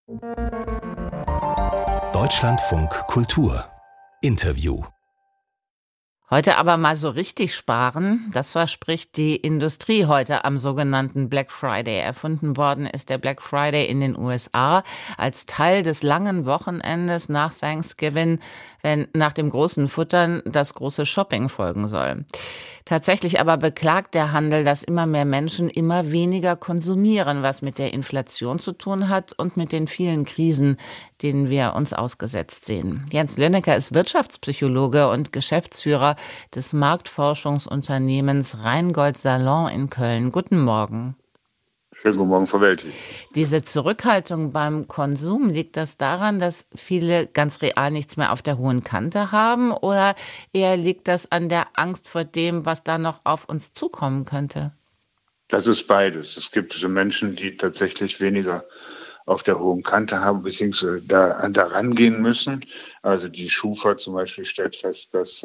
Deutschlandfunk Kultur Interview. Heute aber mal so richtig sparen, das verspricht die Industrie heute am sogenannten Black Friday. Erfunden worden ist der Black Friday in den USA als Teil des langen Wochenendes nach Thanksgiving, wenn nach dem großen Futtern das große Shopping folgen soll. Tatsächlich aber beklagt der Handel, dass immer mehr Menschen immer weniger konsumieren, was mit der Inflation zu tun hat und mit den vielen Krisen, denen wir uns ausgesetzt sehen. Jens Lönnecker ist Wirtschaftspsychologe und Geschäftsführer des Marktforschungsunternehmens Rheingold Salon in Köln. Guten Morgen. Schönen guten Morgen, Frau Welti. Diese Zurückhaltung beim Konsum, liegt das daran, dass viele ganz real nichts mehr auf der hohen Kante haben, oder eher liegt das an der Angst vor dem, was da noch auf uns zukommen könnte? Das ist beides. Es gibt so Menschen, die tatsächlich weniger auf der hohen Kante haben, beziehungsweise da rangehen müssen. Also die Schufa zum Beispiel stellt fest, dass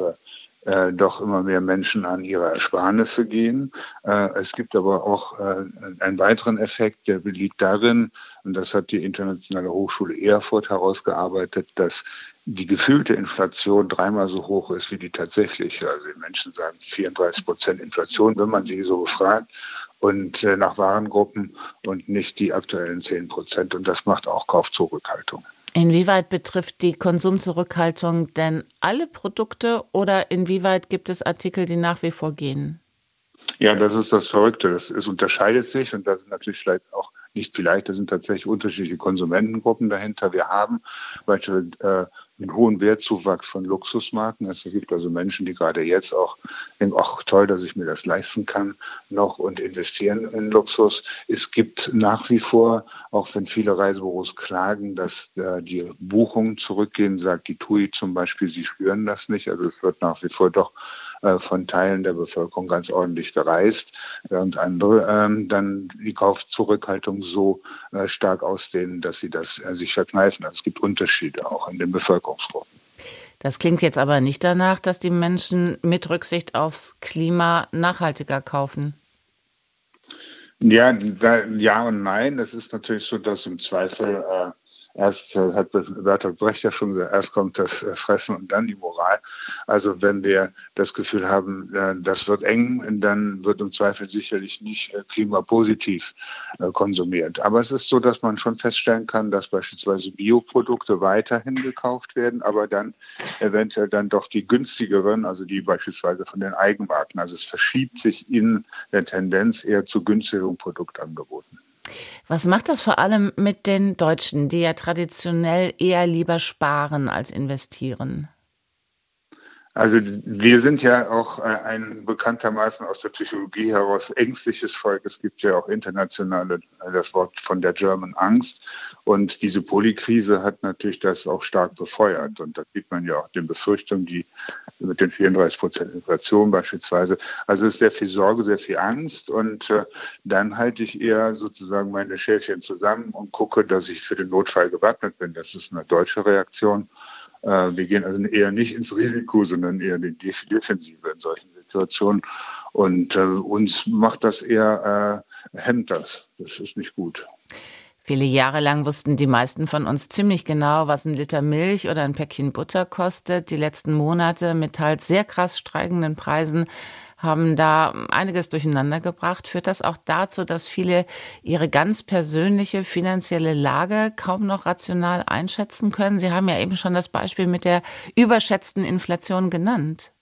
doch immer mehr Menschen an ihre Ersparnisse gehen. Es gibt aber auch einen weiteren Effekt, der liegt darin, und das hat die Internationale Hochschule Erfurt herausgearbeitet, dass die gefühlte Inflation dreimal so hoch ist wie die tatsächliche. Also die Menschen sagen 34% Inflation, wenn man sie so befragt, und nach Warengruppen und nicht die aktuellen 10%. Und das macht auch Kaufzurückhaltung. Inwieweit betrifft die Konsumzurückhaltung denn alle Produkte, oder inwieweit gibt es Artikel, die nach wie vor gehen? Ja, das ist das Verrückte. Es unterscheidet sich, und da sind natürlich vielleicht auch da sind tatsächlich unterschiedliche Konsumentengruppen dahinter. Wir haben beispielsweise einen hohen Wertzuwachs von Luxusmarken. Es gibt also Menschen, die gerade jetzt auch denken, ach toll, dass ich mir das leisten kann noch, und investieren in Luxus. Es gibt nach wie vor, auch wenn viele Reisebüros klagen, dass die Buchungen zurückgehen, sagt die TUI zum Beispiel, sie spüren das nicht. Also es wird nach wie vor doch von Teilen der Bevölkerung ganz ordentlich gereist, während andere dann die Kaufzurückhaltung so stark ausdehnen, dass sie das sich verkneifen. Also es gibt Unterschiede auch in den Bevölkerungsgruppen. Das klingt jetzt aber nicht danach, dass die Menschen mit Rücksicht aufs Klima nachhaltiger kaufen. Ja, ja und nein. Es ist natürlich so, dass im Zweifel erst, hat Bertolt Brecht ja schon gesagt, erst kommt das Fressen und dann die Moral. Also wenn wir das Gefühl haben, das wird eng, dann wird im Zweifel sicherlich nicht klimapositiv konsumiert. Aber es ist so, dass man schon feststellen kann, dass beispielsweise Bioprodukte weiterhin gekauft werden, aber dann eventuell dann doch die günstigeren, also die beispielsweise von den Eigenmarken. Also es verschiebt sich in der Tendenz eher zu günstigeren Produktangeboten. Was macht das vor allem mit den Deutschen, die ja traditionell eher lieber sparen als investieren? Also wir sind ja auch ein bekanntermaßen aus der Psychologie heraus ängstliches Volk. Es gibt ja auch internationale, das Wort von der German Angst. Und diese Polykrise hat natürlich das auch stark befeuert. Und das sieht man ja auch den Befürchtungen, die mit den 34% Inflation beispielsweise. Also es ist sehr viel Sorge, sehr viel Angst. Und dann halte ich eher sozusagen meine Schäfchen zusammen und gucke, dass ich für den Notfall gewappnet bin. Das ist eine deutsche Reaktion. Wir gehen also eher nicht ins Risiko, sondern eher in die Defensive in solchen Situationen. Und uns macht das eher, hemmt das. Das ist nicht gut. Viele Jahre lang wussten die meisten von uns ziemlich genau, was ein Liter Milch oder ein Päckchen Butter kostet. Die letzten Monate mit teils sehr krass steigenden Preisen haben da einiges durcheinander gebracht. Führt das auch dazu, dass viele ihre ganz persönliche finanzielle Lage kaum noch rational einschätzen können? Sie haben ja eben schon das Beispiel mit der überschätzten Inflation genannt.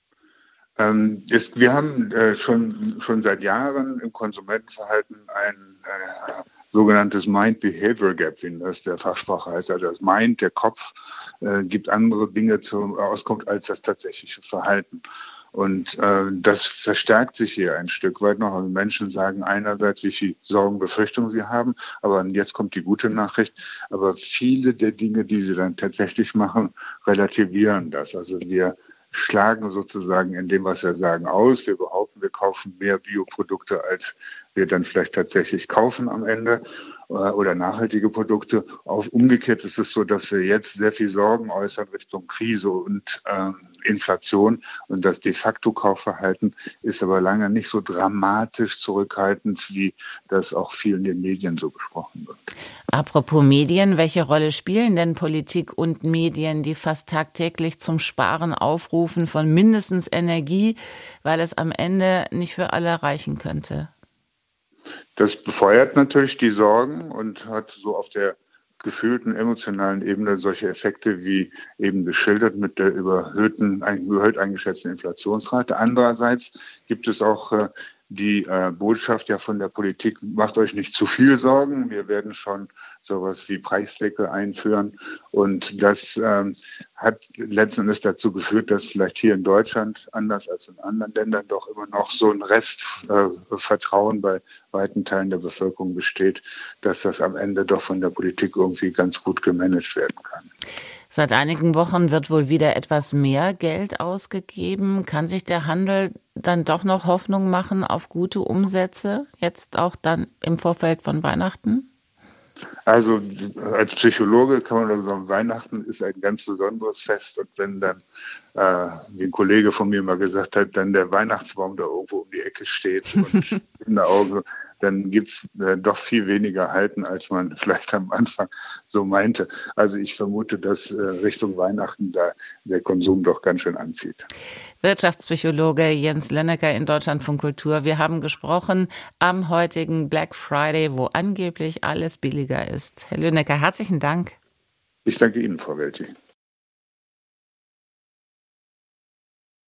Wir haben schon seit Jahren im Konsumentenverhalten ein sogenanntes Mind-Behavior Gap, wie das der Fachsprache heißt. Also das Mind, der Kopf, gibt andere Dinge zur Auskunft als das tatsächliche Verhalten. Und das verstärkt sich hier ein Stück weit noch. Also Menschen sagen einerseits, wie viel Sorgen, Befürchtungen sie haben, aber jetzt kommt die gute Nachricht. Aber viele der Dinge, die sie dann tatsächlich machen, relativieren das. Also wir schlagen sozusagen in dem, was wir sagen, aus. Wir behaupten, wir kaufen mehr Bioprodukte, als wir dann vielleicht tatsächlich kaufen am Ende. oder nachhaltige Produkte. Umgekehrt ist es so, dass wir jetzt sehr viel Sorgen äußern Richtung Krise und Inflation. Und das de facto Kaufverhalten ist aber lange nicht so dramatisch zurückhaltend, wie das auch viel in den Medien so besprochen wird. Apropos Medien, welche Rolle spielen denn Politik und Medien, die fast tagtäglich zum Sparen aufrufen von mindestens Energie, weil es am Ende nicht für alle reichen könnte? Das befeuert natürlich die Sorgen und hat so auf der gefühlten emotionalen Ebene solche Effekte wie eben geschildert mit der überhöht eingeschätzten Inflationsrate. Andererseits gibt es auch die Botschaft ja von der Politik, macht euch nicht zu viel Sorgen, wir werden schon sowas wie Preisdeckel einführen. Und das hat letzten Endes dazu geführt, dass vielleicht hier in Deutschland, anders als in anderen Ländern, doch immer noch so ein Restvertrauen bei weiten Teilen der Bevölkerung besteht, dass das am Ende doch von der Politik irgendwie ganz gut gemanagt werden kann. Seit einigen Wochen wird wohl wieder etwas mehr Geld ausgegeben. Kann sich der Handel dann doch noch Hoffnung machen auf gute Umsätze, jetzt auch dann im Vorfeld von Weihnachten? Also als Psychologe kann man sagen, Weihnachten ist ein ganz besonderes Fest. Und wenn dann, wie ein Kollege von mir mal gesagt hat, dann der Weihnachtsbaum da irgendwo um die Ecke steht und in der Auge, dann gibt's doch viel weniger Halten, als man vielleicht am Anfang so meinte. Also ich vermute, dass Richtung Weihnachten da der Konsum doch ganz schön anzieht. Wirtschaftspsychologe Jens Lenneker in Deutschlandfunk Kultur. Wir haben gesprochen am heutigen Black Friday, wo angeblich alles billiger ist. Herr Lenneker, herzlichen Dank. Ich danke Ihnen, Frau Welti.